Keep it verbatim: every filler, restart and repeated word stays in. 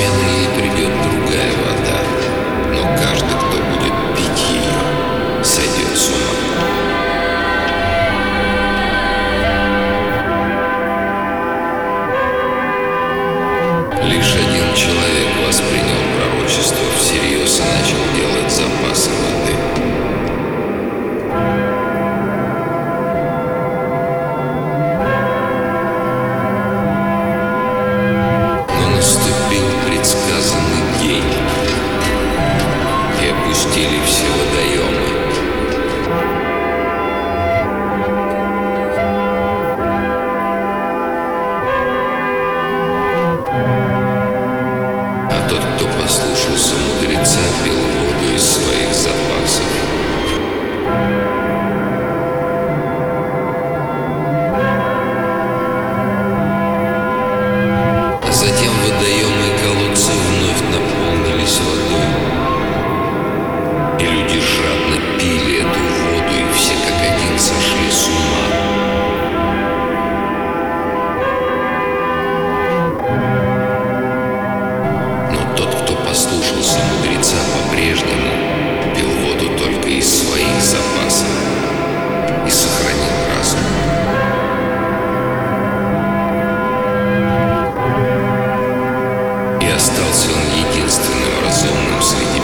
смены ей придет другая вода, но каждый, кто будет пить ее, сойдет с ума. Лишь один человек воспринял пророчество всерьез и начал делать запасы воды. Но наступил предсказанный день, и опустили все водоемы. А тот, кто послушался мудреца, пил воду из своих запасов. А затем водоемы и колодцы вновь наполнились водой. И люди жадно пили эту воду, и все как один сошли с ума. Но тот, кто послушался мудреца, по-прежнему пил воду только из своих запасов и сохранил разум. И остался он единственным разумным среди